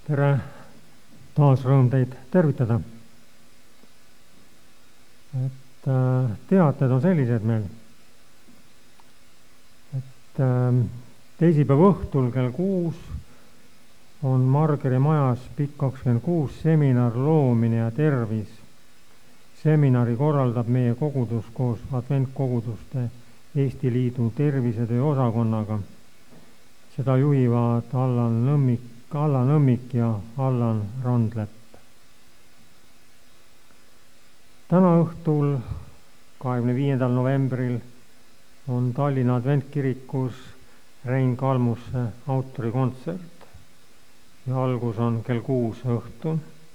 tere, taas rõõm teid tervitada. Teated on sellised meil, et teisipäeva õhtul kell 6 on Margeri majas Pikk 26 seminar Loomine ja tervis. Seminari korraldab meie kogudus koos Adventkoguduste Eesti Liidu tervisetöö osakonnaga. Seda juhivad Allan Nõmmik ja Allan Randlepp. Täna õhtul, 25. novembril, on Tallinna Adventkirikus Rein Kalmusse autorikontsert ja algus on kell 6 õhtul.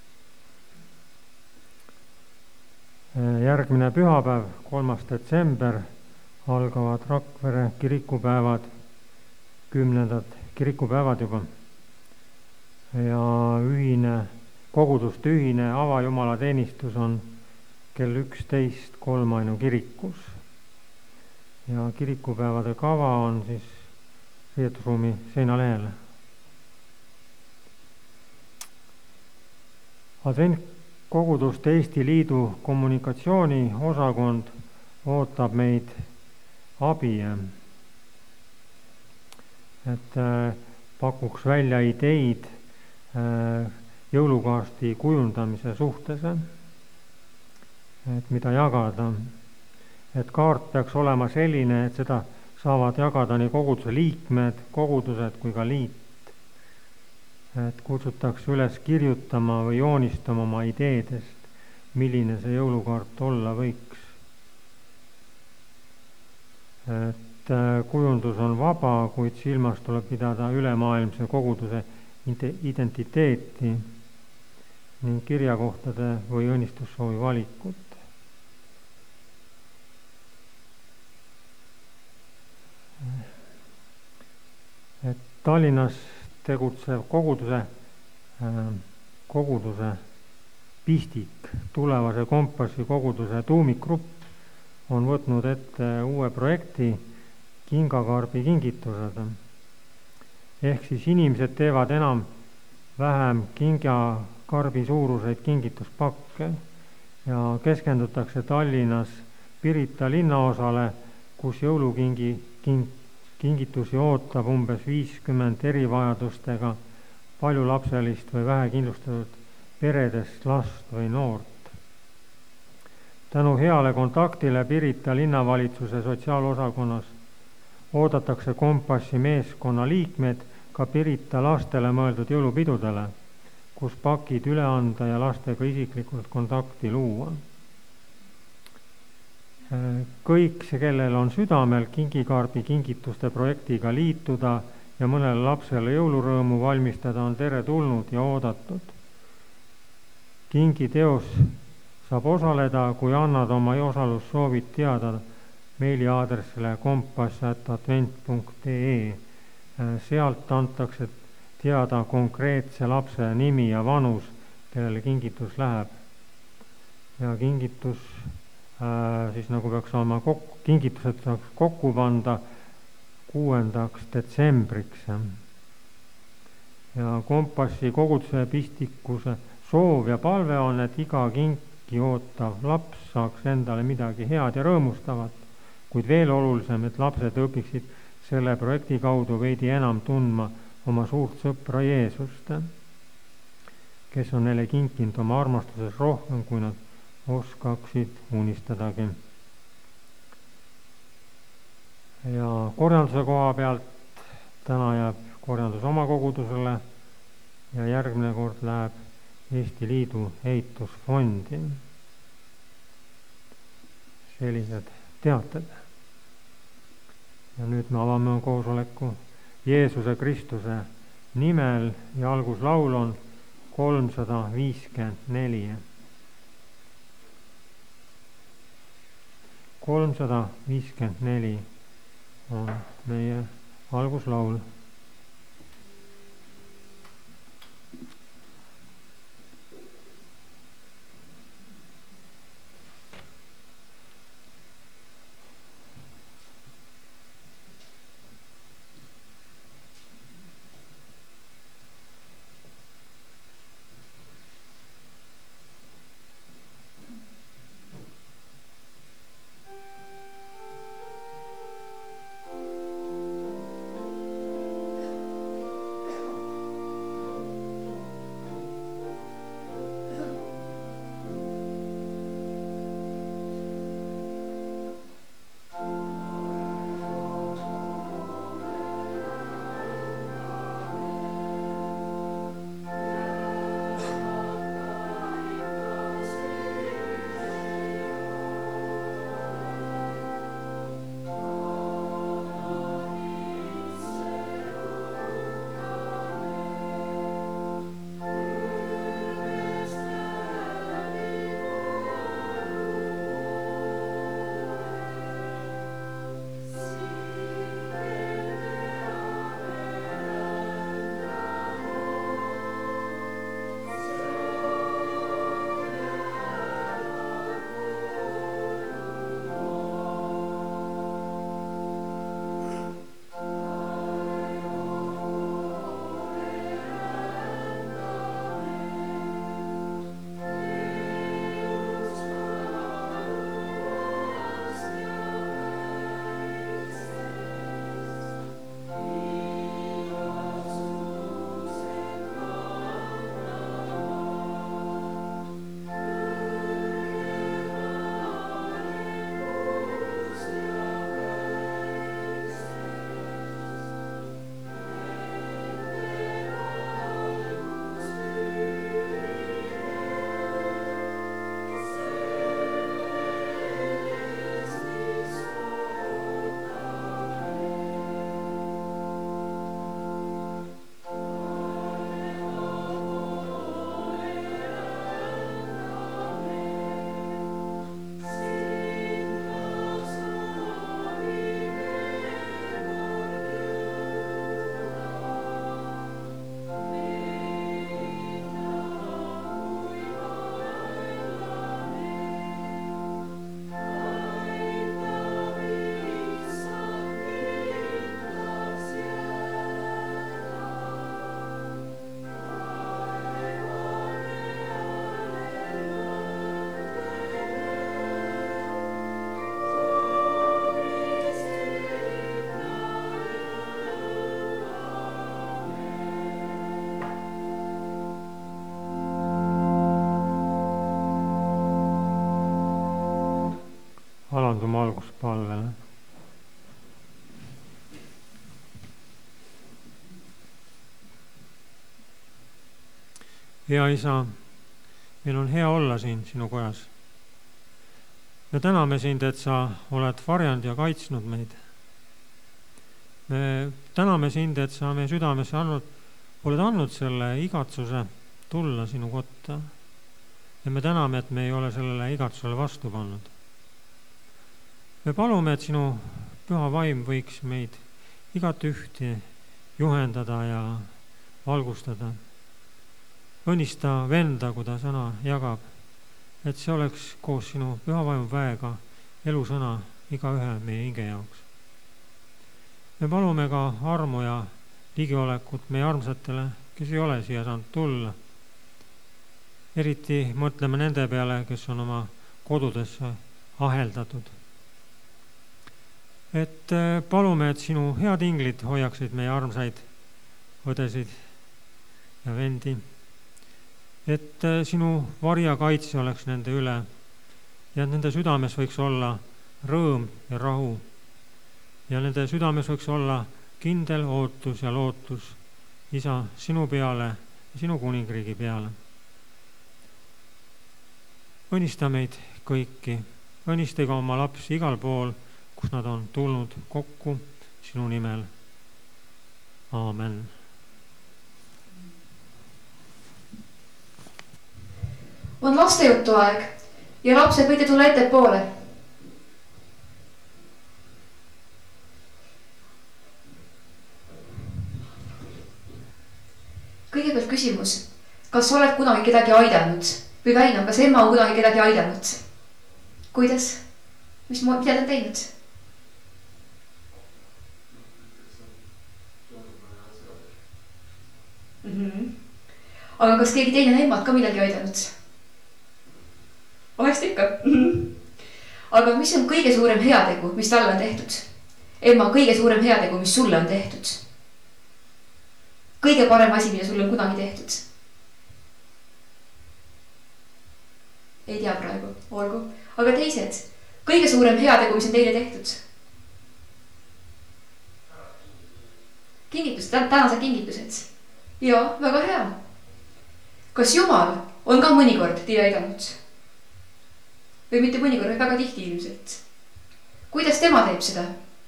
Järgmine pühapäev, 3. detsember, algavad Rakvere kirikupäevad, 10. kirikupäevad juba. Ja koguduste ühine avajumalateenistus on kell 11 Kolmainu kirikus. Ja kirikupäevade kava on siis riietusruumi seinalehel. Adventkoguduste Eesti Liidu kommunikatsiooni osakond ootab meid abi, et pakuks välja ideid jõulukaarti kujundamise suhtes, et mida jagada. Et kaart peaks olema selline, et seda saavad jagada nii koguduse liikmed, kogudused kui ka liit. Et kutsutakse üles kirjutama või joonistama oma ideedest, milline see jõulukaart olla võiks. Et kujundus on vaba, kuid silmas tuleb pidada ülemaailmse koguduse identiteeti ning kirjakohtade või õnnistussoovi valikut. Et Tallinnas tegutsev koguduse Pistik, tulevase Kompassi koguduse tuumikgrupp on võtnud ette uue projekti Kingakarbi kingitused. Ehk siis inimesed teevad enam-vähem kingakarbi suuruseid kingituspakke ja keskendutakse Tallinnas Pirita linnaosale, kus jõulukingitusi ootab umbes 50 erivajadustega paljulapselist või vähekindlustatud peredest last või noort. Tänu heale kontaktile Pirita linnavalitsuse sotsiaalosakonnas oodatakse Kompassi meeskonna liikmed ka Pirita lastele mõeldud jõulupidudele, kus pakid üle anda ja lastega isiklikult kontakti luua. Kõik, kellel on südamel Kingikarbi kingituste projektiga liituda ja mõnele lapsele jõulurõõmu valmistada, on teretulnud ja oodatud. Kingiteos saab osaleda, kui annad oma osalussoovid teada meiliaadressile kompass@advent.ee. Sealt antakse teada konkreetse lapse nimi ja vanus, kellele kingitus läheb. Ja kingitus siis nagu peaks olema kingitused saaks kokku panda 6. detsembriks. Ja Kompassi koguduse Pistikuse soov ja palve on, et iga kinki ootav laps saaks endale midagi head ja rõõmustavat, kuid veel olulisem, et lapsed õpiksid selle projekti kaudu veidi enam tundma oma suurt sõpra Jeesust, kes on neile kinkinud oma armastuses rohkem, kui nad oskaksid unistadagi. Ja korjanduse koha pealt täna jääb korjandus oma kogudusele ja järgmine kord läheb Eesti Liidu ehitusfondi. Sellised teated. Ja nüüd me avame koosoleku Jeesuse Kristuse nimel ja alguslaul on 354. 354 on meie alguslaul. taandume alguspalvele. Hea Isa, meil on hea olla siin sinu kojas. Me täname sind, et sa oled varjanud ja kaitsnud meid. Me täname sind, et sa meie südamesse oled andnud selle igatsuse tulla sinu kotta. Ja me täname, et me ei ole sellele igatsusele vastu pannud. Me palume, et sinu püha vaim võiks meid igat ühti juhendada ja valgustada. Õnnista venda, kui ta sõna jagab, et see oleks koos sinu püha vaimu väega elusõna iga ühe meie hinge jaoks. Me palume ka armu ja ligiolekut meie armsatele, kes ei ole siia saanud tulla. Eriti mõtleme nende peale, kes on oma kodudesse aheldatud. Et palume, et sinu head inglid hoiaksid meie armsaid õdesid ja vendi. Et sinu varja kaitse oleks nende üle ja et nende südames võiks olla rõõm ja rahu. Ja nende südames võiks olla kindel ootus ja lootus, Isa, sinu peale ja sinu kuningriigi peale. Õnnista meid kõiki, õnnista ka oma lapsi igal pool, kus nad on tulnud kokku sinu nimel. Aamen. On lastejutu aeg ja lapsed võite tulla ettepoole. Kõigepealt küsimus, kas oled kunagi kedagi aidanud? Või Väino, kas Emma on kunagi kedagi aidanud? Kuidas? Mida ta on teinud? Aga kas keegi teine on Emmat ka midagi aidanud? Vahest ikka. Aga mis on kõige suurem heategu, mis talle on tehtud? Emma, kõige suurem heategu, mis sulle on tehtud? Kõige parem asi, mida sulle on kunagi tehtud? Ei tea praegu, olgu. Aga teised, kõige suurem heategu, mis on teile tehtud? Kingitused, tänased kingitused. Jaa, väga hea. Kas Jumal on ka mõnikord teile aidanud? Või mitte mõnikord, väga tihti ilmselt. Kuidas tema teeb seda?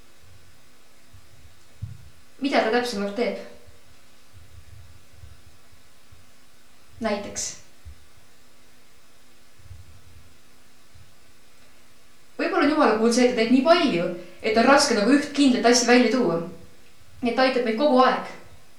Mida ta täpsemalt teeb? Näiteks. Võib-olla on Jumala puhul see, et ta teeb nii palju, et on raske nagu üht kindlat asja välja tuua. Et ta aitab meid kogu aeg.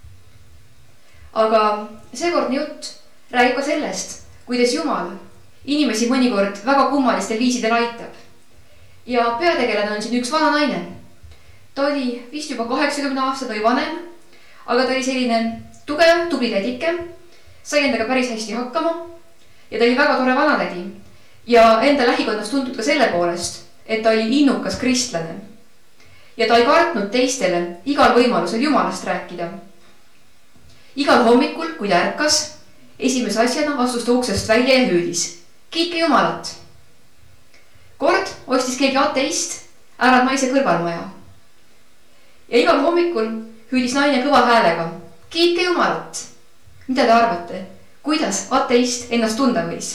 Aga seekordne jutt räägib ka sellest, kuidas Jumal inimesi mõnikord väga kummalistel viisidel aitab. Ja peategelane on siin üks vana naine. Ta oli vist juba 80 aastat või vanem, aga ta oli selline tugev, tubli tädike, sai endaga päris hästi hakkama ja ta oli väga tore vanatädi. Ja enda lähikonnast tuntud ka selle poolest, et ta oli innukas kristlane. Ja ta ei kartnud teistele igal võimalusel Jumalast rääkida. Igal hommikul, kui ta ärkas, esimese asjana astus ta uksest välja ja hüüdis. Kiitke Jumalat. Kord ostis keegi ateist ära naise kõrvalmaja. Ja igal hommikul hüüdis naine kõva häälega. Kiitke Jumalat. Mida te arvate? Kuidas ateist ennast tunda võis?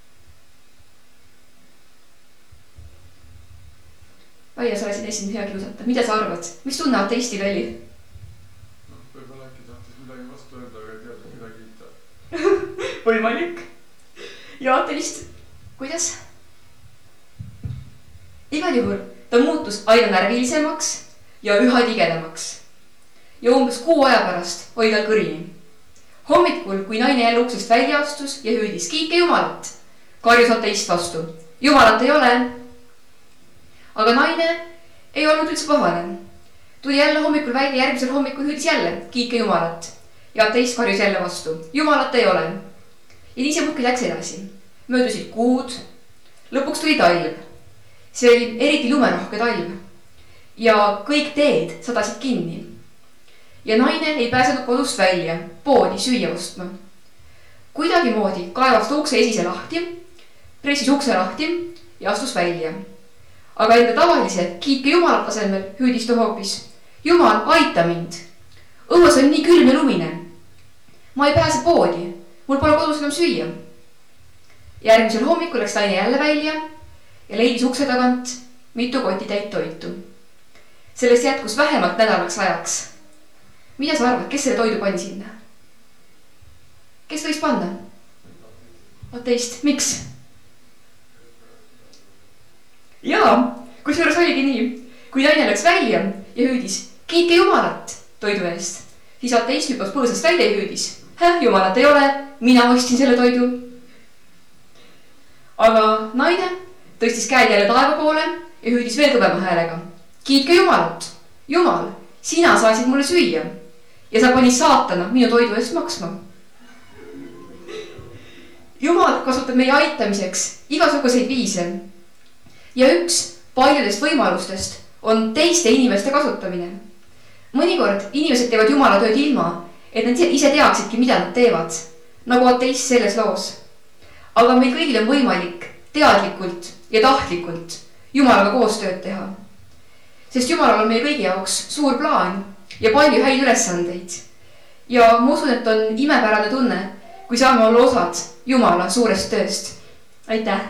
Väia, sa olesid esimene hea kiusata. Mida sa arvad? Mis tunne ateistil oli? Võib-olla äkki tahtis midagi vastu öelda, aga ei teadnud midagi kiita. Võimalik. Ja ateist, kuidas? Igal juhul ta muutus aina närvilisemaks ja üha tigedamaks. Ja umbes 6 aja pärast oli tal kõrini. Hommikul, kui naine jälle uksest välja astus ja hüüdis kiitke Jumalat, karjus ateist vastu. Jumalat ei ole. Aga naine ei olnud üldse pahane. Tuli jälle hommikul välja, järgmisel hommikul hüüdis jälle kiitke Jumalat. Ja ateist karjus jälle vastu. Jumalat ei ole. Ja nii see muudki läks edasi. Möödusid kuud. Lõpuks tuli talv. See oli eriti lumerohke talv. Ja kõik teed sadasid kinni. Ja naine ei pääsenud kodust välja, poodi süüa ostma. Kuidagi moodi kaevas ta ukse esise lahti, pressis ukse lahti ja astus välja. aga enda tavalise kiitke Jumalat asemel hüüdis ta hoopis: Jumal, aita mind! Õues on nii külm ja lumine. Ma ei pääse poodi, mul pole kodus enam süüa. Järgmisel hommikul läks naine jälle välja ja leidis ukse tagant mitu kotitäit toitu. Sellest jätkus vähemalt nädalaks ajaks. Mida sa arvad, kes selle toidu pani sinna? Kes võis panna? Ateist, miks? Jaa, kusjuures oligi nii. Kui naine läks välja ja hüüdis: kiitke Jumalat toidu eest, siis ateist hüppas põõsast välja ja hüüdis: Jumalat ei ole, mina ostsin selle toidu. Aga naine tõstis käed jälle taeva poole ja hüüdis veel kõvema häälega: kiitke Jumalat! Jumal, sina saasid mulle süüa ja sa panid saatana minu toidu eest maksma. Jumal kasutab meie aitamiseks igasuguseid viise ja üks paljudest võimalustest on teiste inimeste kasutamine. Mõnikord inimesed teevad Jumala tööd ilma, et nad ise teaksidki, mida nad teevad, nagu ateist selles loos. Aga meil kõigil on võimalik teadlikult ja tahtlikult Jumalaga koostööd teha. Sest Jumalal on meie kõigi jaoks suur plaan ja palju häid ülesandeid. Ja ma usun, et on imepärane tunne, kui saame olla osad Jumala suurest tööst. Aitäh!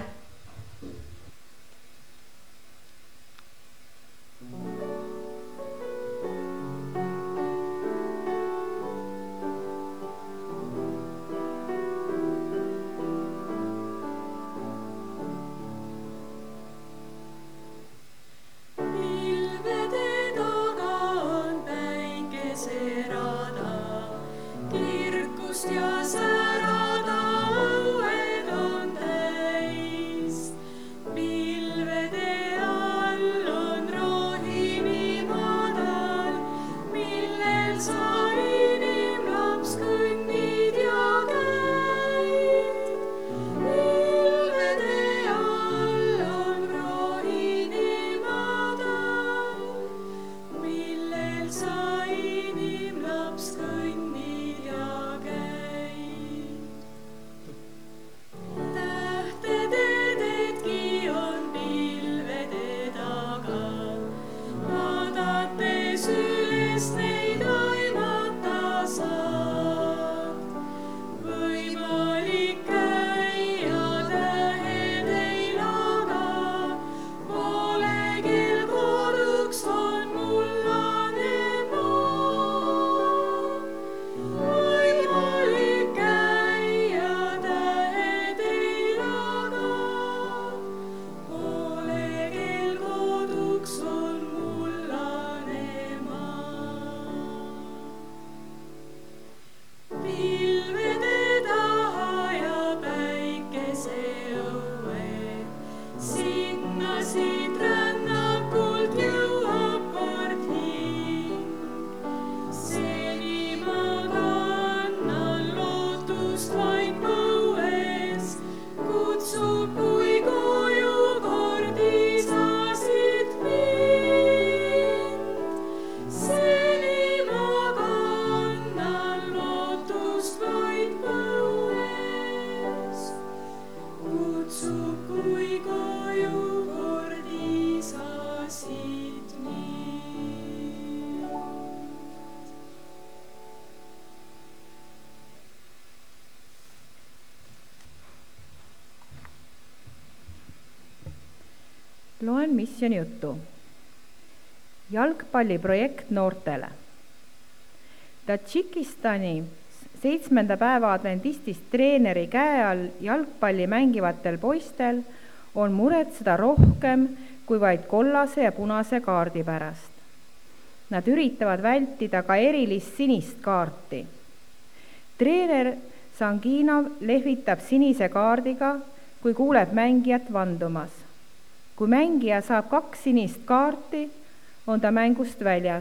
Loen missiooni juttu. Jalgpalliprojekt noortele. Tadžikistani 7. päeva adventistist treeneri käe all jalgpalli mängivatel poistel on muretseda rohkem kui vaid kollase ja punase kaardi pärast. Nad üritavad vältida ka erilist sinist kaarti. Treener Sanginov lehvitab sinise kaardiga, kui kuuleb mängijat vandumas. Kui mängija saab 2 sinist kaarti, on ta mängust väljas.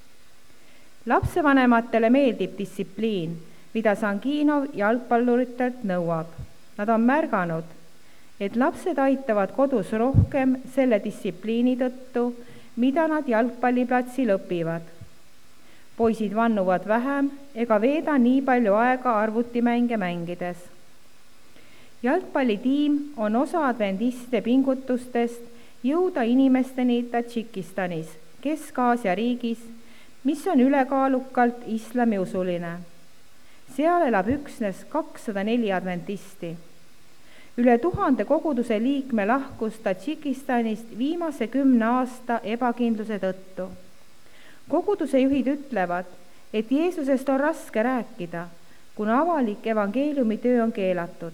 Lapsevanematele meeldib distsipliin, mida Sanginov jalgpalluritelt nõuab. Nad on märganud, et lapsed aitavad kodus rohkem selle distsipliini tõttu, mida nad jalgpalliplatsil õpivad. Poisid vannuvad vähem ega veeda nii palju aega arvutimänge mängides. Jalgpallitiim on osa adventistide pingutustest jõuda inimesteni Tadžikistanis, Kesk-Aasia riigis, mis on ülekaalukalt islamiusuline. Seal elab üksnes 204 adventisti. Üle 1000 koguduse liikme lahkus Tadžikistanist viimase 10 aasta ebakindluse tõttu. Koguduse juhid ütlevad, et Jeesusest on raske rääkida, kuna avalik evangeeliumitöö on keelatud.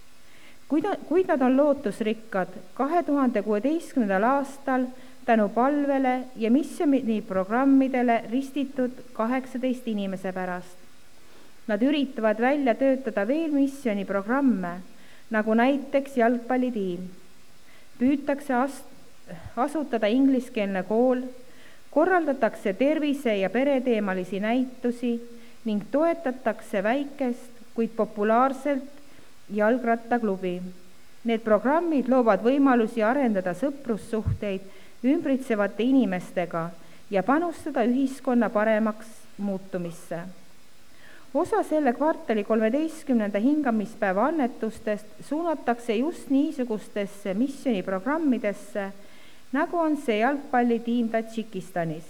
Kuid nad on lootusrikkad 2016. aastal tänu palvele ja missiooniprogrammidele ristitud 18 inimese pärast. Nad üritavad välja töötada veel missiooniprogramme, nagu näiteks jalgpallitiim. Püütakse asutada ingliskeelne kool, korraldatakse tervise- ja pereteemalisi näitusi ning toetatakse väikest, kuid populaarselt jalgrattaklubi. Need programmid loovad võimalusi arendada sõprussuhteid ümbritsevate inimestega ja panustada ühiskonna paremaks muutumisse. Osa selle kvartali 13. hingamispäeva annetustest suunatakse just niisugustesse missiooniprogrammidesse, nagu on see jalgpallitiim Tadžikistanis.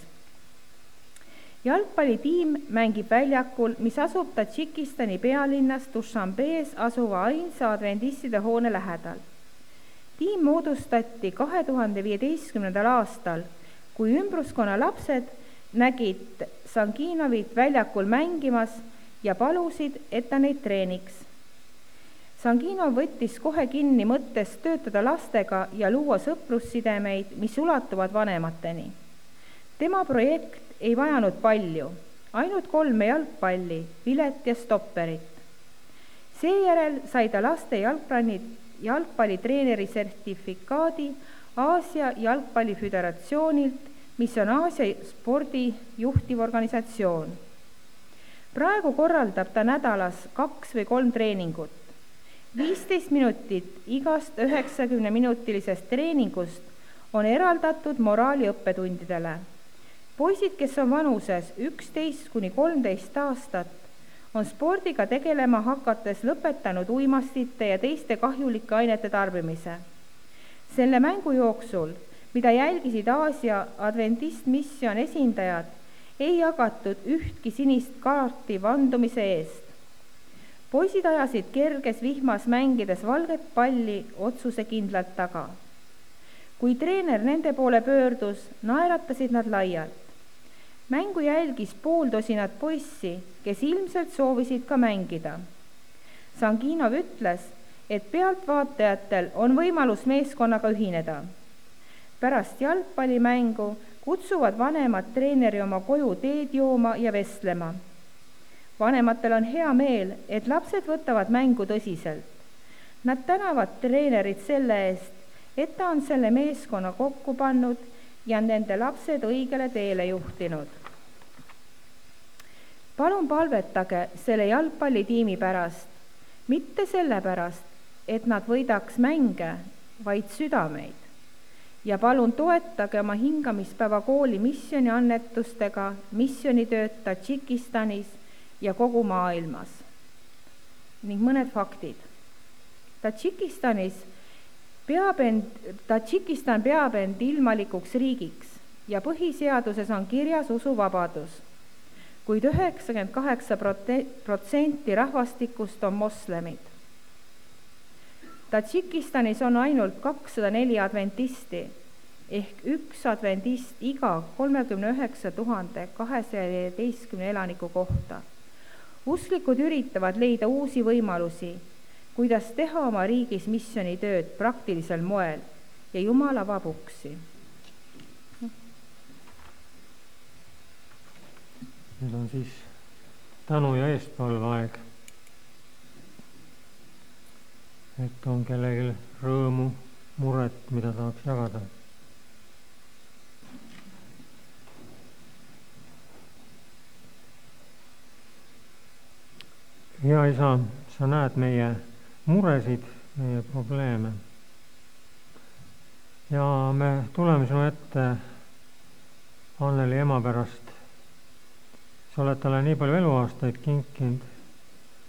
Jalgpallitiim mängib väljakul, mis asub Tadžikistani pealinnas Dušanbees asuva ainsa adventistide hoone lähedal. Tiim moodustati 2015. aastal, kui ümbruskonna lapsed nägid Sanginovit väljakul mängimas ja palusid, et ta neid treeniks. Sanginov võttis kohe kinni mõttest töötada lastega ja luua sõprussidemeid, mis ulatuvad vanemateni. Tema projekt ei vajanud palju, ainult 3 jalgpalli, vilet ja stopperit. Seejärel sai ta laste jalgpallitreeneri sertifikaadi Aasia jalgpalliföderatsioonilt, mis on Aasia spordi juhtiv organisatsioon. Praegu korraldab ta nädalas 2 või 3 treeningut. 15 minutit igast 90-minutilisest treeningust on eraldatud moraaliõppetundidele. Poisid, kes on vanuses 11–13 aastat, on spordiga tegelema hakates lõpetanud uimastite ja teiste kahjulike ainete tarbimise. Selle mängu jooksul, mida jälgisid Aasia adventistmission esindajad, ei jagatud ühtki sinist kaarti vandumise eest. Poisid ajasid kerges vihmas mängides valget palli otsusekindlalt taga. Kui treener nende poole pöördus, naeratasid nad laialt. Mängu jälgis 50 poissi, kes ilmselt soovisid ka mängida. Sanginov ütles, et pealtvaatajatel on võimalus meeskonnaga ühineda. Pärast jalgpallimängu kutsuvad vanemad treeneri oma koju teed jooma ja vestlema. Vanematel on hea meel, et lapsed võtavad mängu tõsiselt. Nad tänavad treenerit selle eest, et ta on selle meeskonna kokku pannud ja nende lapsed õigele teele juhtinud. Palun palvetage selle jalgpallitiimi pärast, mitte selle pärast, et nad võidaks mänge, vaid südameid. Ja palun toetage oma hingamispäeva kooli missioniannetustega missionitööd Tadžikistanis ja kogu maailmas. Ning mõned faktid. Tadžikistan peab end ilmalikuks riigiks ja põhiseaduses on kirjas usuvabadus, kuid 98% rahvastikust on moslemid. Tadžikistanis on ainult 204 adventisti ehk 1 adventist iga 39 215 elaniku kohta. Usklikud üritavad leida uusi võimalusi, kuidas teha oma riigis missionitööd praktilisel moel ja Jumal avab uksi. Nüüd on siis tänu ja eestpalveaeg. Et on kellelgi rõõmu, muret, mida tahaks jagada. Hea Isa, sa näed meie muresid, meie probleeme. Ja me tuleme sinu ette Anneli ema pärast. Sa oled talle nii palju eluaastaid kinkinud,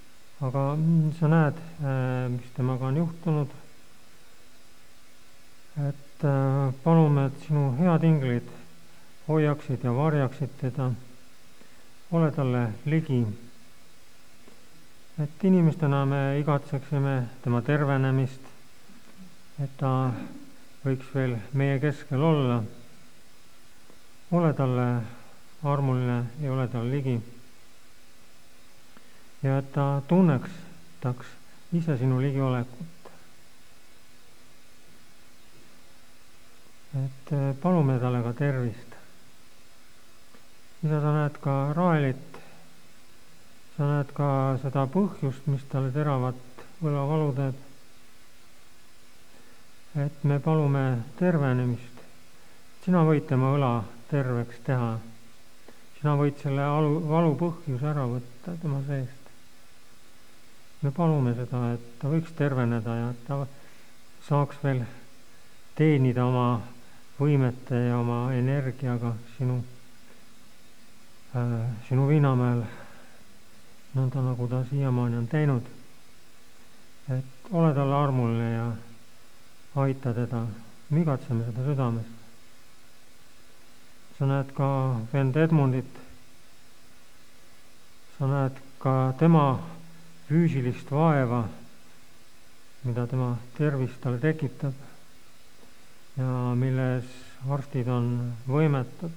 aga sa näed, mis temaga on juhtunud. et palume, et sinu head inglid hoiaksid ja varjaksid teda, ole talle ligi, et inimestena me igatseksime tema tervenemist, et ta võiks veel meie keskel olla. Ole talle armuline ja ole talle ligi. Ja et ta tunneks ise sinu ligiolekut. Et palume talle ka tervist. Isa, sa näed ka Raelit, sa näed ka seda põhjust, mis talle teravat võlavalu teeb. Et me palume tervenemist. Sina võid tema õla terveks teha. Sina võid selle valu põhjuse ära võtta tema seest. Me palume seda, et ta võiks terveneda ja et ta saaks veel teenida oma võimete ja oma energiaga sinu Viinamäel, nõnda nagu ta siiamaani on teinud. Et ole talle armuline ja aita teda, me igatseme seda südamest. Sa näed ka vend Edmundit, sa näed ka tema füüsilist vaeva, mida tema tervis talle tekitab ja milles arstid on võimetud.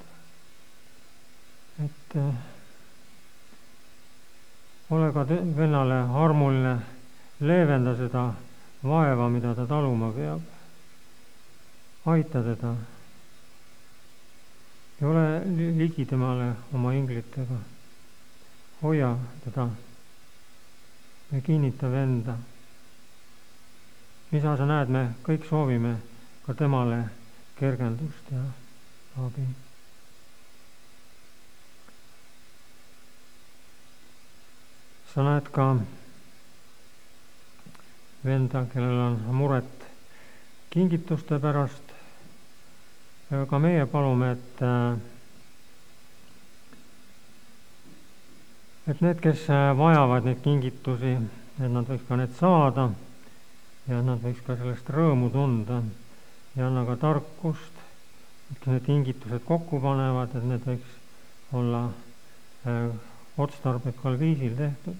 Et ole ka vennale armuline, leevenda seda vaeva, mida ta taluma peab. Aita teda ja ole ligi temale oma inglitega. Hoia teda ja kinnita venda. Isa, sa näed, me kõik soovime ka temale kergendust ja abi. Sa näed ka venda, kellel on muret kingituste pärast. Ja ka meie palume, et need, kes vajavad neid kingitusi, et nad võiks ka need saada ja nad võiks ka sellest rõõmu tunda ja anna ka tarkust, et need kingitused kokku panevad, et need võiks olla otstarbekal viisil tehtud.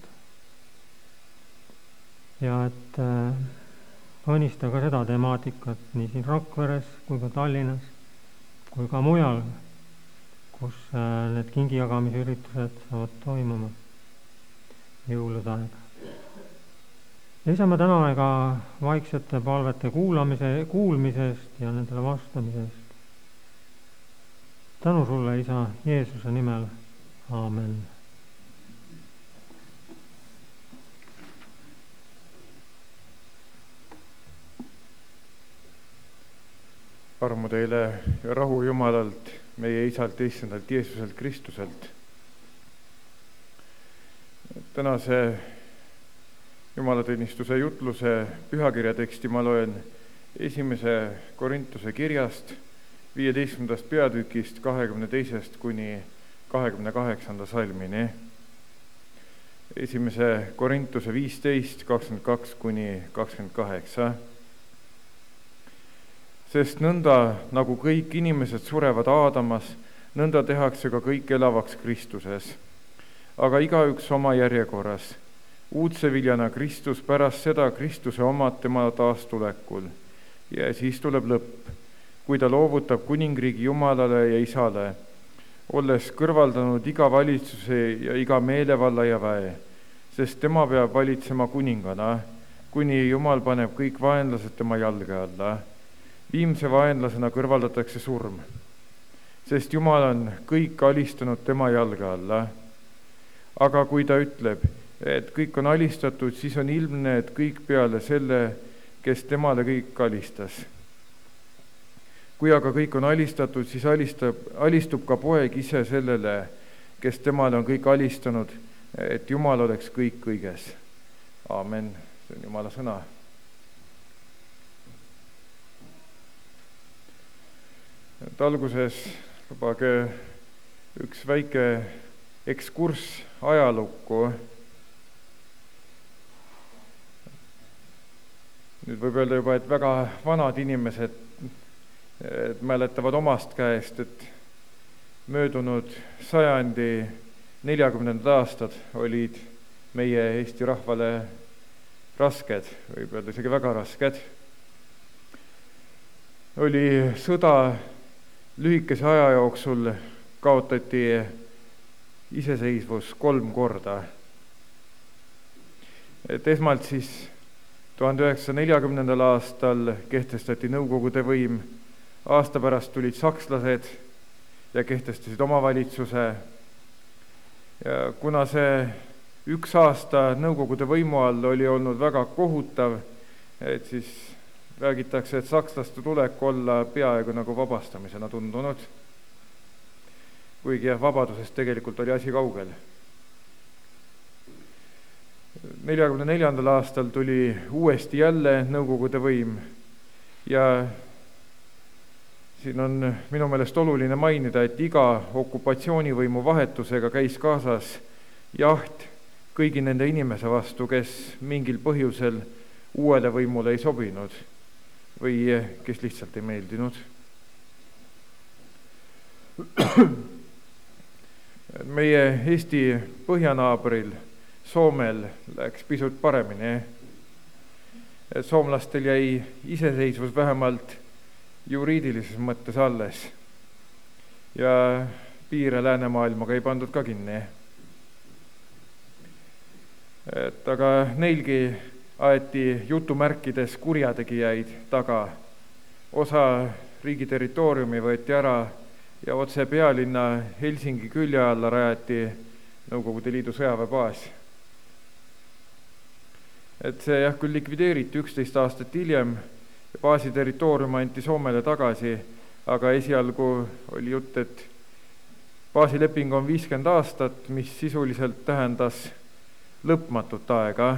Ja et õnnista ka seda temaatikat nii siin Rakveres kui ka Tallinnas kui ka mujal, kus need kingijagamisüritused saavad toimuma jõulude aega. Ja isa, ma tänan ka vaiksete palvete kuulmisest ja nendele vastamisest. Tänu sulle, isa, Jeesuse nimel. Aamen. Armu teile ja rahu Jumalalt, meie Isalt, Issandalt, Jeesuselt Kristuselt. Tänase Jumalateenistuse jutluse pühakirja teksti ma loen 1. Korintuse kirjast 15. peatükist 22. kuni 28. salmini. 1. Korintuse 15, 22 kuni 28. Sest nõnda, nagu kõik inimesed surevad Aadamas, nõnda tehakse ka kõik elavaks Kristuses. Aga igaüks oma järjekorras. Uudse viljana Kristus, pärast seda Kristuse omad tema taastulekul. Ja siis tuleb lõpp, kui ta loovutab kuningriigi Jumalale ja Isale, olles kõrvaldanud iga valitsuse ja iga meelevalla ja väe, sest tema peab valitsema kuningana, kuni Jumal paneb kõik vaenlased tema jalge alla. Viimse vaenlasena kõrvaldatakse surm, sest Jumal on kõik alistanud tema jalge alla. Aga kui ta ütleb, et kõik on alistatud, siis on ilmne, et kõik peale selle, kes temale kõik alistas. Kui aga kõik on alistatud, siis alistub ka poeg ise sellele, kes temale on kõik alistanud, et Jumal oleks kõik kõiges. Aamen. See on Jumala sõna. Et alguses lubage üks väike ekskurss ajalukku. Nüüd võib öelda juba, et väga vanad inimesed mäletavad omast käest, et möödunud sajandi 40. aastad olid meie Eesti rahvale rasked, võib öelda isegi väga rasked. Oli sõda, lühikese aja jooksul kaotati iseseisvus 3 korda. Et esmalt siis 1940. aastal kehtestati Nõukogude võim, aasta pärast tulid sakslased ja kehtestasid omavalitsuse. Ja kuna see 1 aasta Nõukogude võimu all oli olnud väga kohutav, et siis räägitakse, et sakslaste tulek olla peaaegu nagu vabastamisena tundunud, kuigi vabadusest tegelikult oli asi kaugel. 1944. aastal tuli uuesti jälle Nõukogude võim ja siin on minu meelest oluline mainida, et iga okupatsioonivõimu vahetusega käis kaasas jaht kõigi nende inimese vastu, kes mingil põhjusel uuele võimule ei sobinud või kes lihtsalt ei meeldinud. Meie Eesti põhjanaabril Soomel läks pisut paremini. Soomlastel jäi iseseisvus vähemalt juriidilises mõttes alles ja piire läänemaailmaga ei pandud ka kinni. Aga neilgi aeti jutumärkides kurjategijaid taga. Osa riigi territooriumi võeti ära ja otse pealinna Helsingi külje alla rajati Nõukogude Liidu sõjaväebaas. Et see küll likvideeriti 11 aastat hiljem, baasi territoorium anti Soomele tagasi, aga esialgu oli jutt, et baasileping on 50 aastat, mis sisuliselt tähendas lõpmatut aega.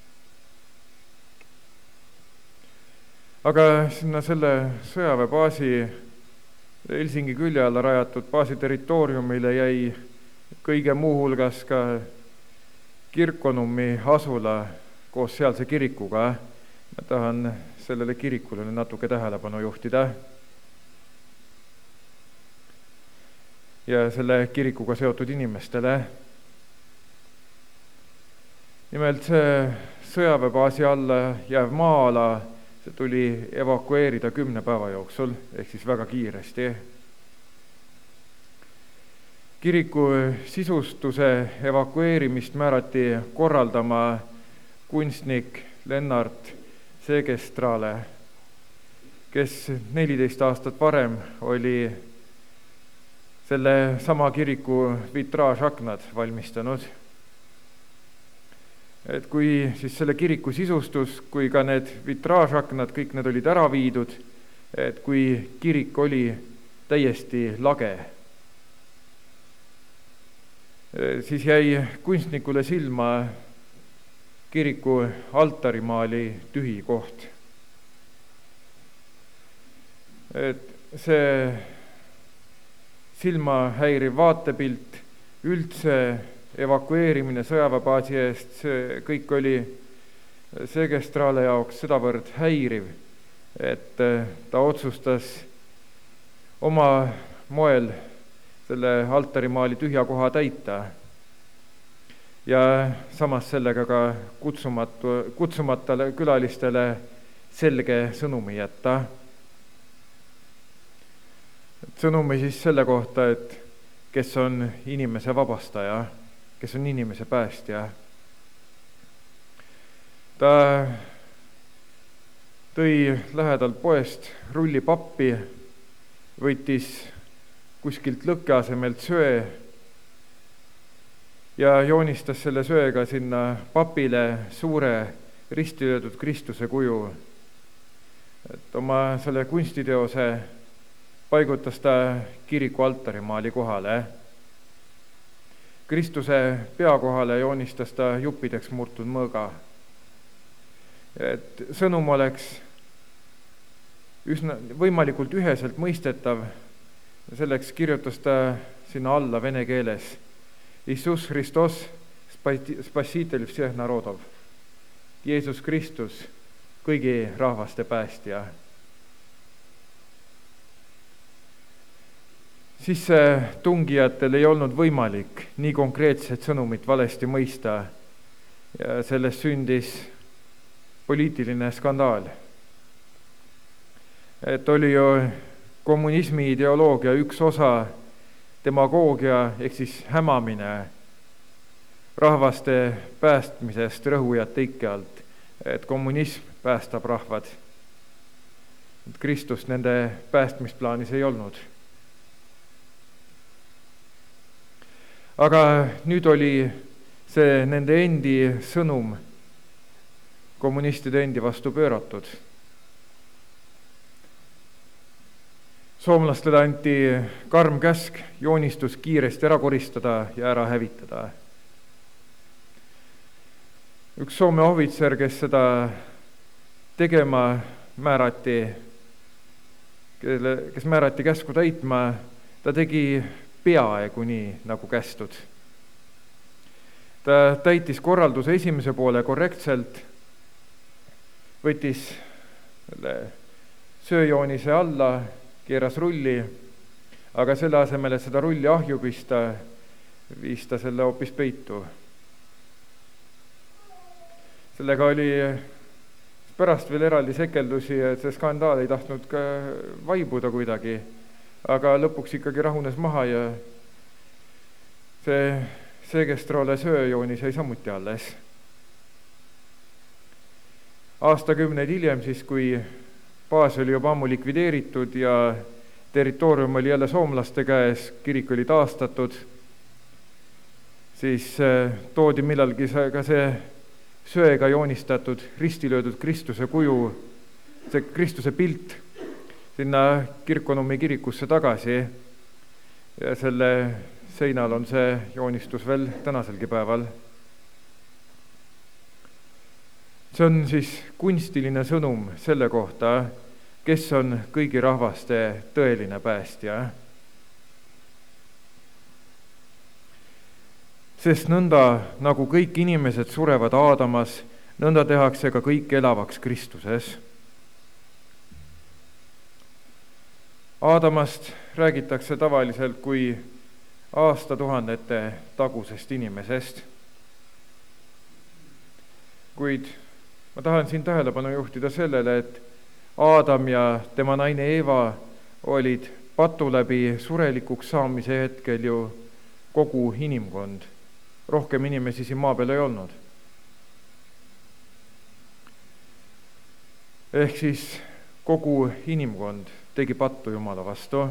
Aga sinna selle sõjaväebaasi Helsingi külje alla rajatud baasi territooriumile jäi kõige muu hulgas ka Kirkkonummi asula koos sealse kirikuga. Ma tahan sellele kirikule natuke tähelepanu juhtida. Ja selle kirikuga seotud inimestele. Nimelt see sõjaväebaasi alla jääv maa-ala, see tuli evakueerida 10 päeva jooksul, ehk siis väga kiiresti. Kiriku sisustuse evakueerimist määrati korraldama kunstnik Lennart Segestrale, kes 14 aastat varem oli selle sama kiriku vitraažaknad valmistanud. Et kui siis selle kiriku sisustus, kui ka need vitraažaknad, kõik need olid ära viidud, et kui kirik oli täiesti lage, siis jäi kunstnikule silma kiriku altarimaali tühi koht. Et see silma häiriv vaatepilt, üldse evakueerimine sõjaväebaasi eest, see kõik oli Segestrale jaoks sedavõrd häiriv, et ta otsustas oma moel selle altarimaali tühja koha täita ja samas sellega ka kutsumatale külalistele selge sõnumi jätta. Sõnumi siis selle kohta, et kes on inimese vabastaja, kes on inimese päästja. Ta tõi lähedal poest rulli pappi, võttis kuskilt lõkke asemelt söe ja joonistas selle söega sinna papile suure ristilöödud Kristuse kuju. Et oma selle kunstiteose paigutas ta kiriku altarimaali kohale. Kristuse pea kohale joonistas ta juppideks murtud mõõga. Et sõnum oleks üsna võimalikult üheselt mõistetav, selleks kirjutas ta sinna alla vene keeles Iisus Hristos spasitelj всех народов. Jeesus Kristus, kõigi rahvaste päästja. Sisse tungijatel ei olnud võimalik nii konkreetset sõnumit valesti mõista ja sellest sündis poliitiline skandaal. Et oli ju kommunismi ideoloogia üks osa demagoogia ehk siis hämamine rahvaste päästmisest rõhujate ikke alt, et kommunism päästab rahvad. Et Kristust nende päästmisplaanis ei olnud. Aga nüüd oli see nende endi sõnum kommunistide endi vastu pööratud. Soomlastele anti karm käsk joonistus kiiresti ära koristada ja ära hävitada. Üks Soome ohvitser, kes seda tegema määrati, kes määrati käsku täitma, ta tegi peaaegu nii nagu kästud. Ta täitis korralduse esimese poole korrektselt, võttis sööjoonise alla, keeras rulli, aga selle asemel, et seda rulli ahju pista, viis ta selle hoopis peitu. Sellega oli pärast veel eraldi sekeldusi, et see skandaal ei tahtnud ka vaibuda kuidagi, aga lõpuks ikkagi rahunes maha ja see Kestroole sööjooni sai samuti alles. Aastakümneid hiljem siis, kui baas oli juba ammu likvideeritud ja territoorium oli jälle soomlaste käes, kirik oli taastatud, siis toodi millalgi ka see söega joonistatud, ristilöödud Kristuse kuju, see Kristuse pilt sinna Kirkonummi kirikusse tagasi ja selle seinal on see joonistus veel tänaselgi päeval. See on siis kunstiline sõnum selle kohta, kes on kõigi rahvaste tõeline päästja. Sest nõnda, nagu kõik inimesed surevad Aadamas, nõnda tehakse ka kõik elavaks Kristuses. Aadamast räägitakse tavaliselt kui aastatuhandete tagusest inimesest. Kuid ma tahan siin tähelepanu juhtida sellele, et Aadam ja tema naine Eeva olid patu läbi surelikuks saamise hetkel ju kogu inimkond. Rohkem inimesi siin maa peal ei olnud. Ehk siis kogu inimkond tegi pattu Jumala vastu.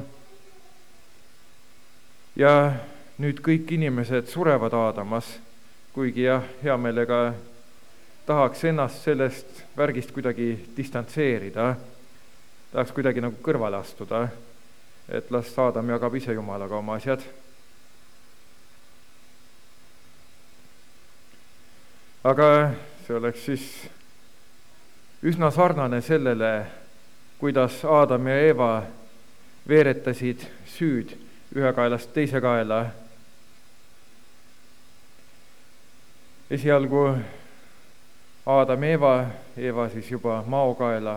Ja nüüd kõik inimesed surevad Aadamas, kuigi jah, hea meelega tahaks ennast sellest värgist kuidagi distantseerida, tahaks kuidagi nagu kõrvale astuda, et las Aadam jagab ise Jumalaga oma asjad. Aga see oleks siis üsna sarnane sellele, kuidas Aadam ja Eeva veeretasid süüd ühe kaelast teise kaela. Esialgu Aadam Eeva siis juba maokaela.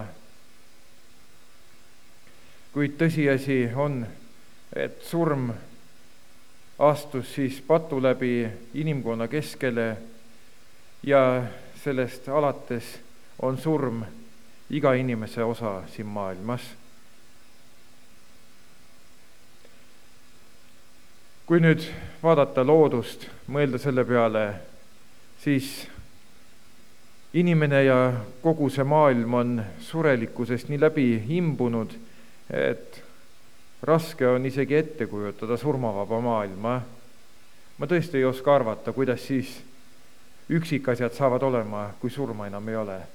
Kuid tõsiasi on, et surm astus siis patu läbi inimkonna keskele ja sellest alates on surm iga inimese osa siin maailmas. Kui nüüd vaadata loodust, mõelda selle peale, siis inimene ja kogu see maailm on surelikkusest nii läbi imbunud, et raske on isegi ette kujutada surmavaba maailma. Ma tõesti ei oska arvata, kuidas siis üksikasjad saavad olema, kui surma enam ei ole.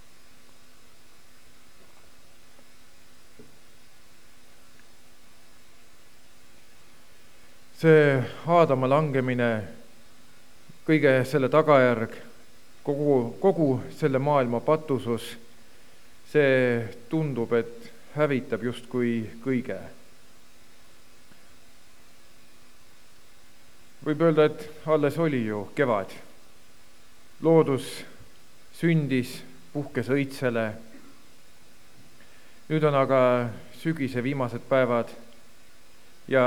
See Aadama langemine, kõige selle tagajärg, kogu selle maailma patusus, see tundub, et hävitab justkui kõige. Võib öelda, et alles oli ju kevad. Loodus sündis, puhkes õitsele. Nüüd on aga sügise viimased päevad ja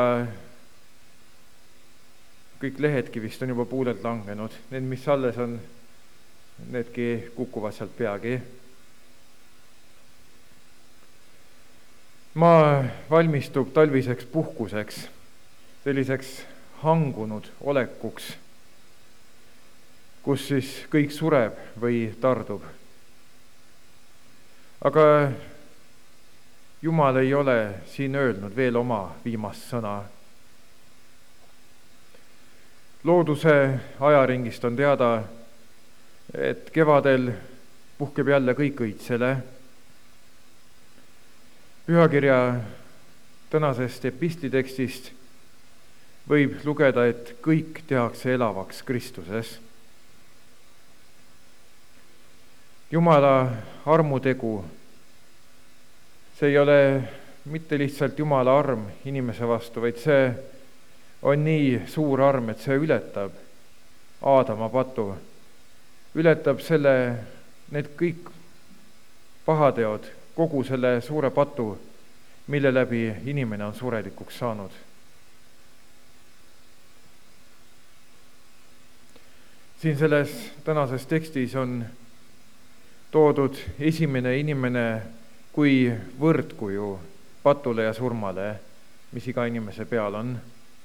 kõik lehedki vist on juba puulelt langenud, need, mis alles on, needki kukuvad sealt peagi. Maa valmistub talviseks puhkuseks, selliseks hangunud olekuks, kus siis kõik sureb või tardub. Aga Jumal ei ole siin öelnud veel oma viimast sõna. Looduse ajaringist on teada, et kevadel puhkeb jälle kõik õitsele. Pühakirja tänasest epistlitekstist võib lugeda, et kõik tehakse elavaks Kristuses. Jumala armutegu, see ei ole mitte lihtsalt Jumala arm inimese vastu, vaid see on nii suur arm, et see ületab Aadama patu, ületab need kõik pahateod, kogu selle suure patu, mille läbi inimene on surelikuks saanud. Siin selles tänases tekstis on toodud esimene inimene kui võrdkuju patule ja surmale, mis iga inimese peal on.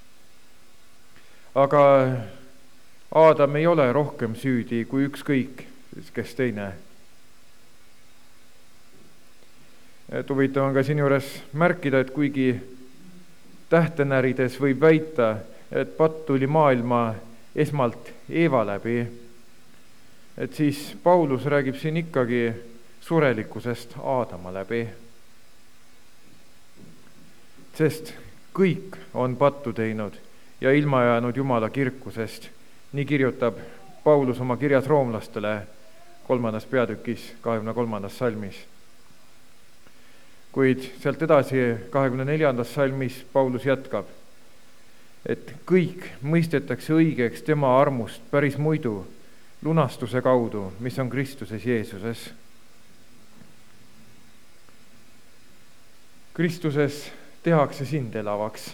Aga Aadam ei ole rohkem süüdi kui ükskõik, kes teine. Huvitav on ka siin juures märkida, et kuigi tähte närides võib väita, et patt tuli maailma esmalt Eeva läbi, et siis Paulus räägib siin ikkagi surelikkusest Aadama läbi. Sest kõik on pattu teinud ja ilma jäänud Jumala kirkusest. Nii kirjutab Paulus oma kirjas roomlastele 3. peatükis 23. salmis. Kuid sealt edasi 24. salmis Paulus jätkab, et kõik mõistetakse õigeks tema armust päris muidu lunastuse kaudu, mis on Kristuses Jeesuses. Kristuses tehakse sind elavaks.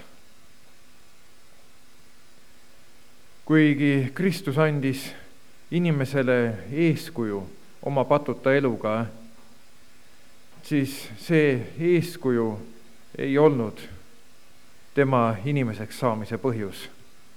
Kuigi Kristus andis inimesele eeskuju oma patuta eluga, siis see eeskuju ei olnud tema inimeseks saamise põhjus.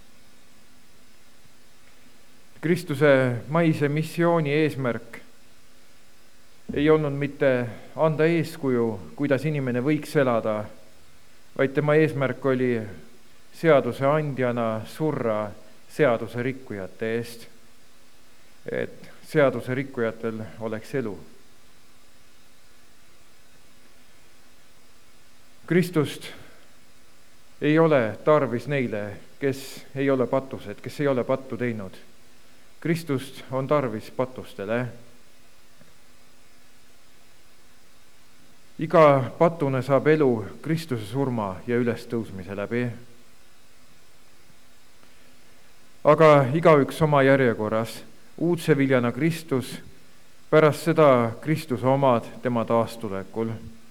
Kristuse maise missiooni eesmärk ei olnud mitte anda eeskuju, kuidas inimene võiks elada, vaid tema eesmärk oli seaduse andjana surra seaduse rikkujate eest, et seaduse rikkujatel oleks elu. Kristust ei ole tarvis neile, kes ei ole patused, kes ei ole pattu teinud. Kristust on tarvis patustele. Iga patune saab elu Kristuse surma ja ülestõusmise läbi. Aga igaüks oma järjekorras, uudse viljana Kristus, pärast seda Kristuse omad tema taastulekul.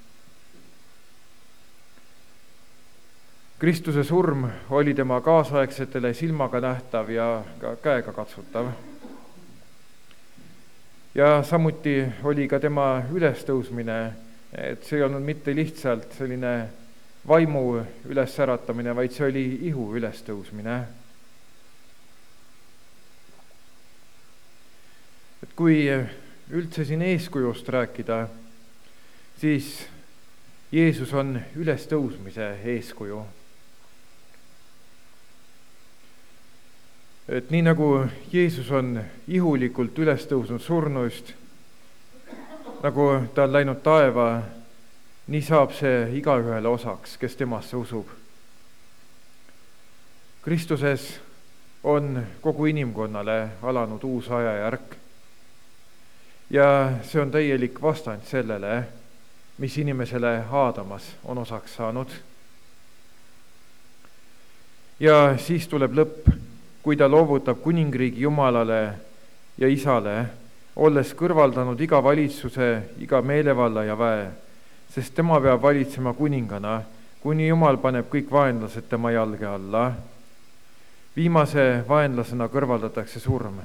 Kristuse surm oli tema kaasaegsetele silmaga nähtav ja ka käega katsutav. Ja samuti oli ka tema ülestõusmine, et see ei olnud mitte lihtsalt selline vaimu ülesäratamine, vaid see oli ihu ülestõusmine. Et kui üldse siin eeskujust rääkida, siis Jeesus on ülestõusmise eeskuju. Et nii nagu Jeesus on ihulikult üles tõusnud surnuist, nagu ta on läinud taeva, nii saab see igaühele osaks, kes temasse usub. Kristuses on kogu inimkonnale alanud uus ajajärk ja see on täielik vastand sellele, mis inimesele Aadamas on osaks saanud. Ja siis tuleb lõpp, kui ta loovutab kuningriigi Jumalale ja Isale, olles kõrvaldanud iga valitsuse, iga meelevalla ja väe, sest tema peab valitsema kuningana kuni Jumal paneb kõik vaenlased tema jalge alla. Viimase vaenlasena kõrvaldatakse surm.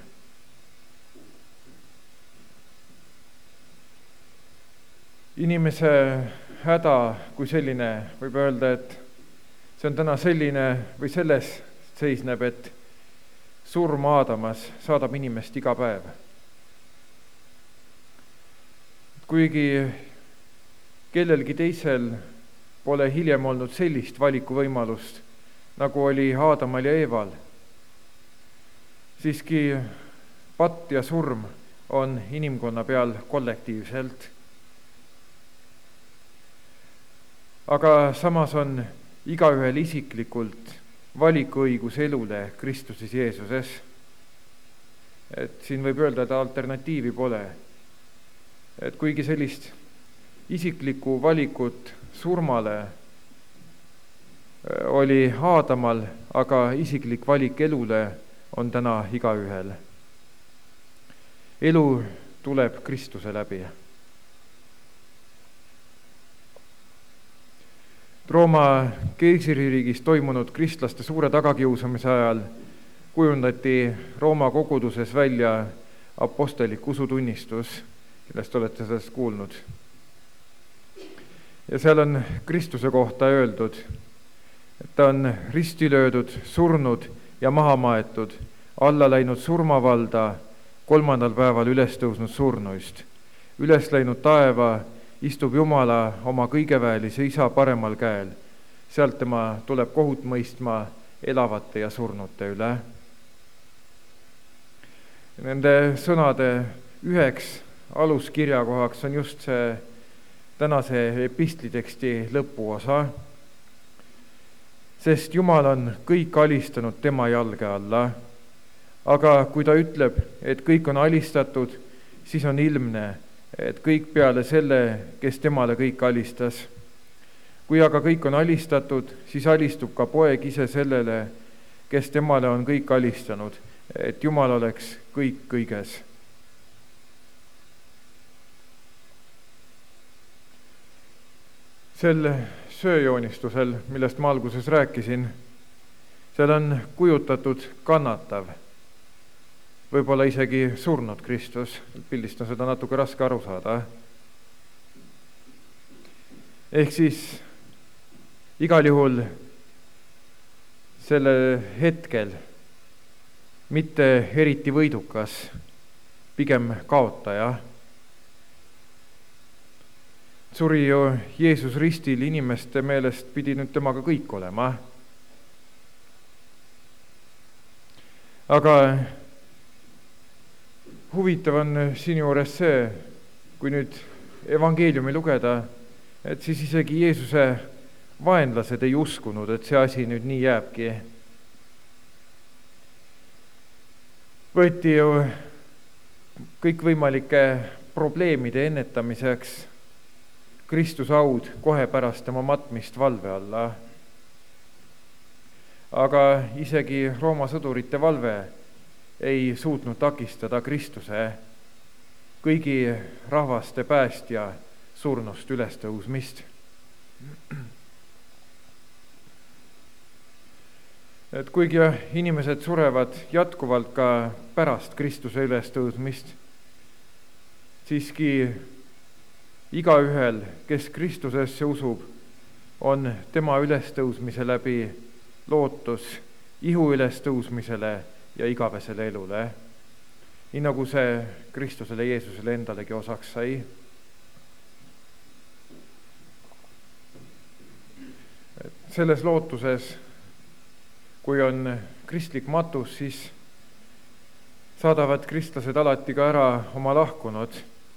Inimese häda kui selline võib öelda, et see on täna selline või selles seisneb, et surm Aadamas saadab inimest iga päev. Kuigi kellelgi teisel pole hiljem olnud sellist valikuvõimalust, nagu oli Aadamal ja Eeval, siiski patt ja surm on inimkonna peal kollektiivselt. Aga samas on igaühel isiklikult valikuõigus elule Kristuses Jeesuses. Et siin võib öelda, et alternatiivi pole. Et kuigi sellist isiklikku valikut surmale oli Aadamal, aga isiklik valik elule on täna igaühel. Elu tuleb Kristuse läbi. Rooma keisririigis toimunud kristlaste suure tagakiusamise ajal kujundati Rooma koguduses välja apostelik usutunnistus, kellest olete sellest kuulnud. Ja seal on Kristuse kohta öeldud, et ta on risti löödud, surnud ja maha maetud, alla läinud surmavalda, 3. päeval üles tõusnud surnuist, üles läinud taeva, istub Jumala oma kõigeväelise isa paremal käel. Sealt tema tuleb kohut mõistma elavate ja surnute üle. Nende sõnade üheks aluskirjakohaks on just see tänase epistliteksti lõpuosa, sest Jumal on kõik alistanud tema jalge alla. Aga kui ta ütleb, et kõik on alistatud, siis on ilmne, et kõik peale selle, kes temale kõik alistas. Kui aga kõik on alistatud, siis alistub ka poeg ise sellele, kes temale on kõik alistanud, et Jumal oleks kõik kõiges. Sel sööjoonistusel, millest ma alguses rääkisin, seal on kujutatud kannatav, võib-olla isegi surnud Kristus, pildist on seda natuke raske aru saada. Ehk siis igal juhul selle hetkel mitte eriti võidukas, pigem kaotaja. Suri ju Jeesus ristil, inimeste meelest pidi nüüd temaga kõik olema. Aga huvitav on siin juures see, kui nüüd evangeeliumi lugeda, et siis isegi Jeesuse vaenlased ei uskunud, et see asi nüüd nii jääbki. Võeti ju kõikvõimalike probleemide ennetamiseks Kristuse haud kohe pärast tema matmist valve alla. Aga isegi Rooma sõdurite valve ei suutnud takistada Kristuse kõigi rahvaste päästja surnust ülestõusmist. Et kuigi inimesed surevad jätkuvalt ka pärast Kristuse ülestõusmist, siiski igaühel, kes Kristusesse usub, on tema ülestõusmise läbi lootus ihu ülestõusmisele ja igavesele elule, nii nagu see Kristusele Jeesusele endalegi osaks sai. Selles lootuses, kui on kristlik matus, siis saadavad kristlased alati ka ära oma lahkunud,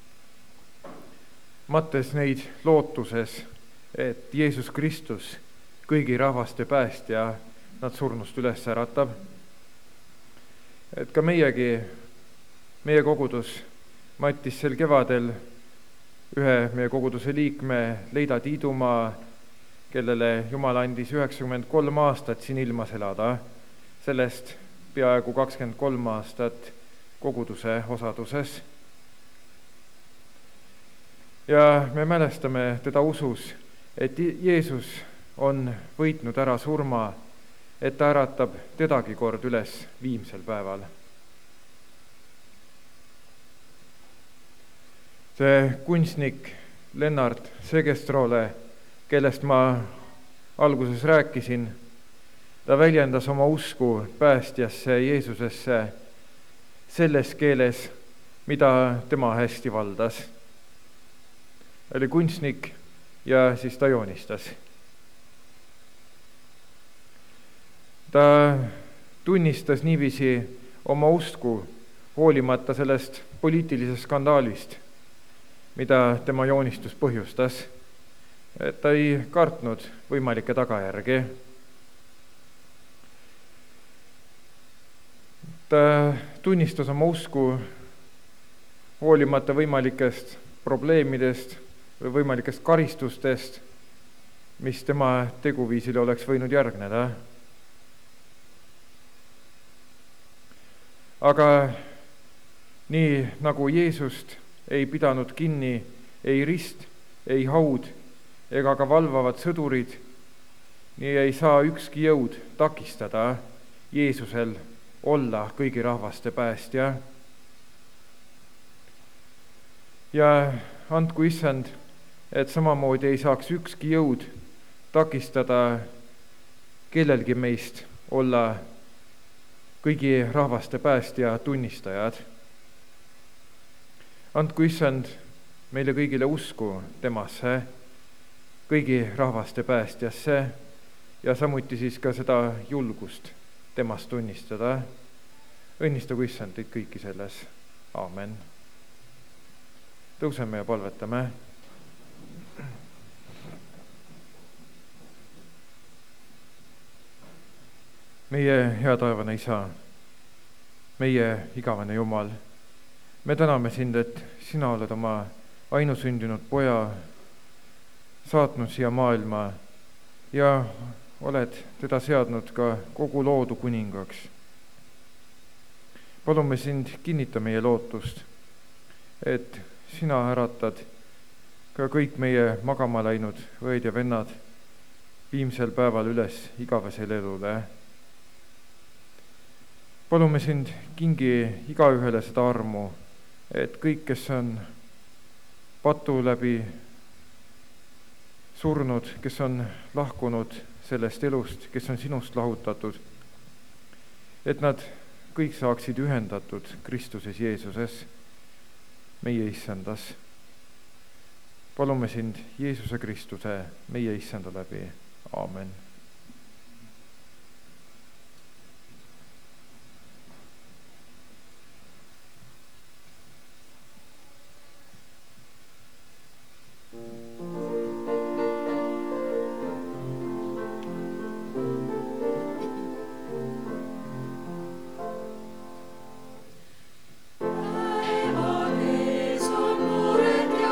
mattes neid lootuses, et Jeesus Kristus, kõigi rahvaste päästja, nad surnust üles äratab. Et ka meie kogudus mattis sel kevadel ühe meie koguduse liikme Leida Tiidumaa, kellele Jumal andis 93 aastat siin ilmas elada, sellest peaaegu 23 aastat koguduse osaduses. Ja me mälestame teda usus, et Jeesus on võitnud ära surma, et ta äratab tedagi kord üles viimsel päeval. See kunstnik Lennart Segestrole, kellest ma alguses rääkisin, ta väljendas oma usku päästjasse Jeesusesse selles keeles, mida tema hästi valdas. Ta oli kunstnik ja siis ta joonistas. Ta tunnistas niiviisi oma usku hoolimata sellest poliitilisest skandaalist, mida tema joonistus põhjustas. Et ta ei kartnud võimalikke tagajärgi. Ta tunnistas oma usku hoolimata võimalikest probleemidest või võimalikest karistustest, mis tema teguviisile oleks võinud järgneda. Aga nii nagu Jeesust ei pidanud kinni ei rist, ei haud ega ka valvavad sõdurid, nii ei saa ükski jõud takistada Jeesusel olla kõigi rahvaste päästja. Ja andku Issand, et samamoodi ei saaks ükski jõud takistada kellelgi meist olla kõigi rahvaste päästja tunnistajad. Andku Issand meile kõigile usku temasse, kõigi rahvaste päästjasse ja samuti siis ka seda julgust temast tunnistada. Õnnistagu Issand teid kõiki selles. Aamen. Tõuseme ja palvetame. Meie hea taevane Isa, meie igavene Jumal, me täname sind, et sina oled oma ainusündinud poja saatnud siia maailma ja oled teda seadnud ka kogu loodu kuningaks. Palume sind, kinnita meie lootust, et sina äratad ka kõik meie magama läinud õed ja vennad viimsel päeval üles igavesele elule. Palume sind, kingi igaühele seda armu, et kõik, kes on patu läbi surnud, kes on lahkunud sellest elust, kes on sinust lahutatud, et nad kõik saaksid ühendatud Kristuses Jeesuses, meie Issandas. Palume sind Jeesuse Kristuse, meie Issanda läbi. Aamen. Sydäme.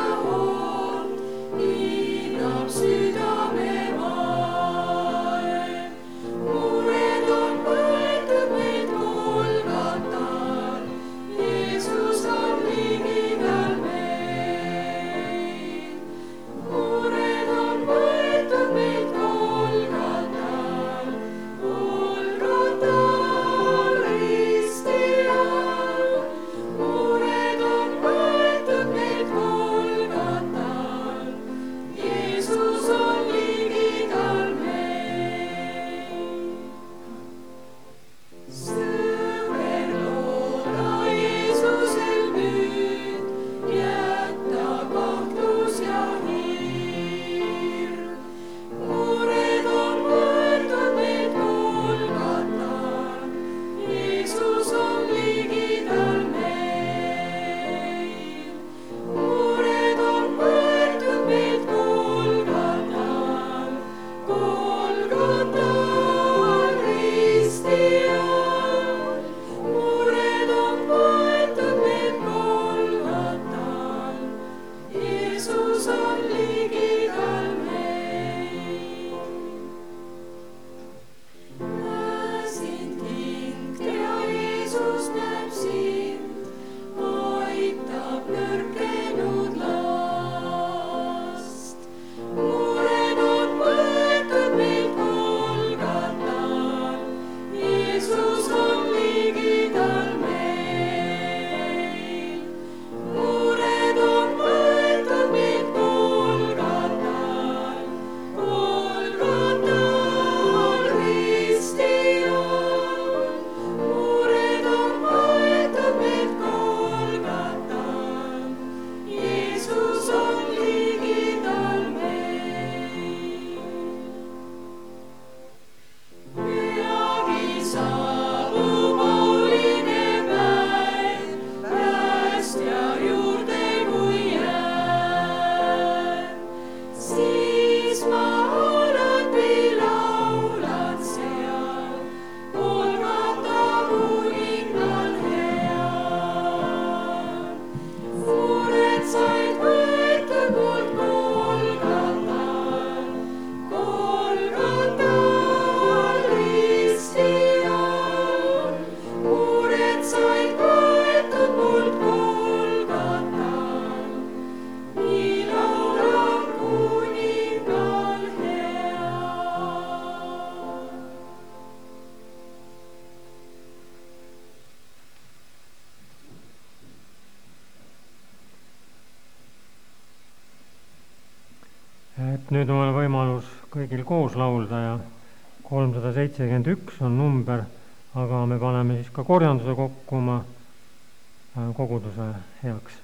et nüüd on meil võimalus kõigil koos laulda ja 371 on number, aga me paneme siis ka korjanduse kokku oma koguduse heaks.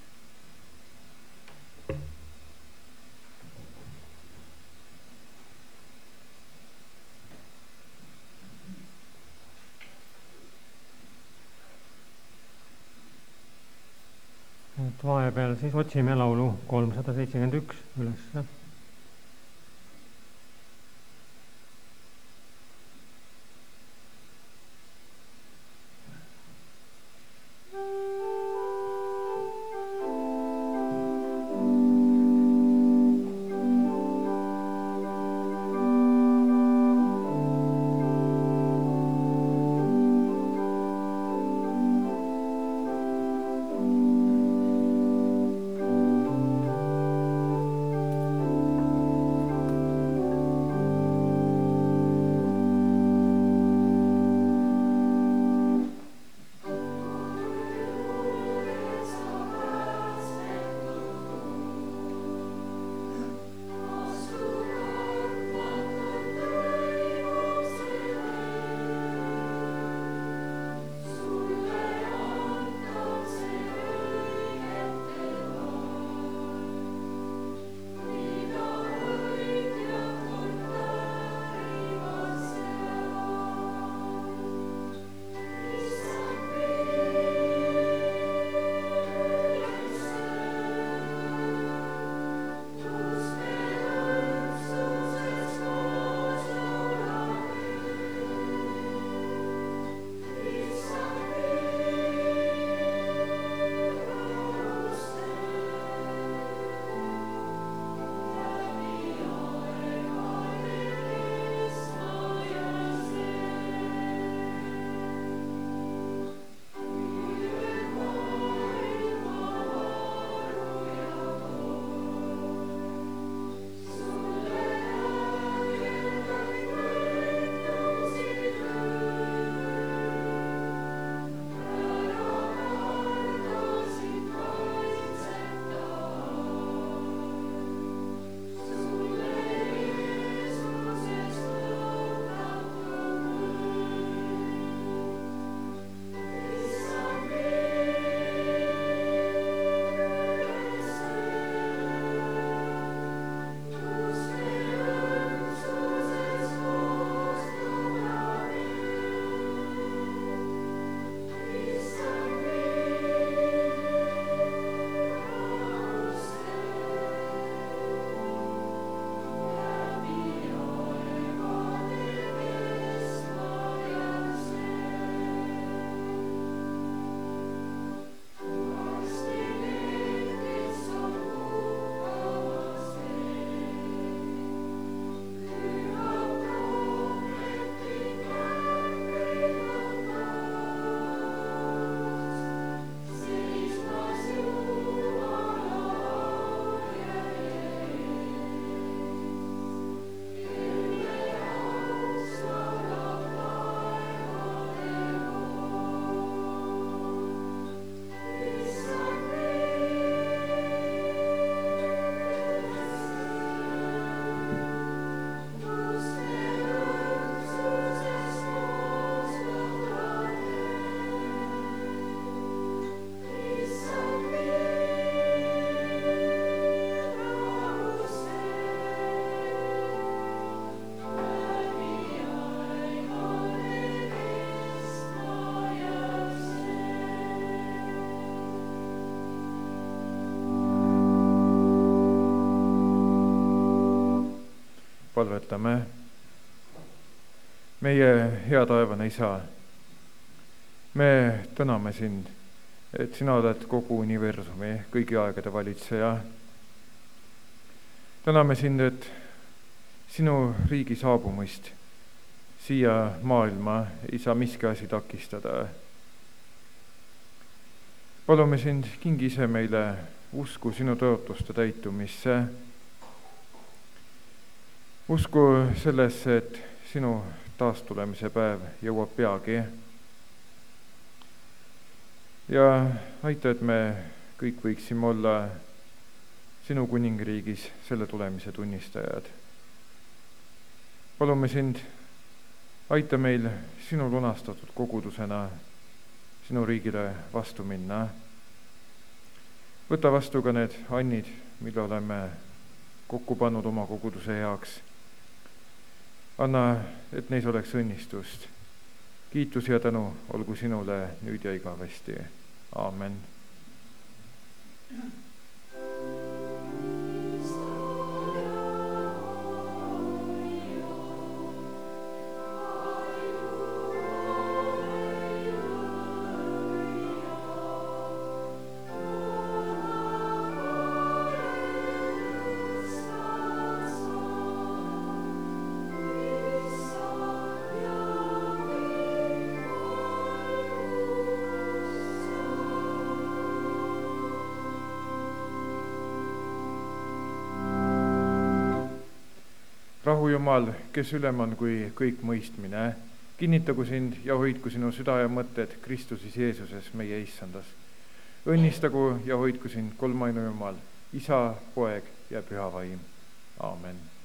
Et vahepeal siis otsime laulu 371 üles. palvetame. Meie hea taevane Isa, me täname sind, et sina oled kogu universumi kõigi aegade valitseja. Täname sind, et sinu riigi saabumist siia maailma ei saa miski asi takistada. Palume sind, kingi ise meile usku sinu tõotuste täitumisse. Usku sellesse, et sinu taastulemise päev jõuab peagi. Ja aita, et me kõik võiksime olla sinu kuningriigis selle tulemise tunnistajad. Palume sind, aita meil sinu lunastatud kogudusena sinu riigile vastu minna. Võta vastu ka need annid, mille oleme kokku pannud oma koguduse heaks. Anna, et neis oleks õnnistust. Kiitus ja tänu olgu sinule nüüd ja igavesti. Aamen. Rahu Jumal, kes ülem on kui kõik mõistmine, kinnitagu sind ja hoidku sinu süda ja mõtted Kristuses Jeesuses, meie Issandas. Õnnistagu ja hoidku sind kolmainu Jumal, Isa, Poeg ja Püha Vaim. Aamen.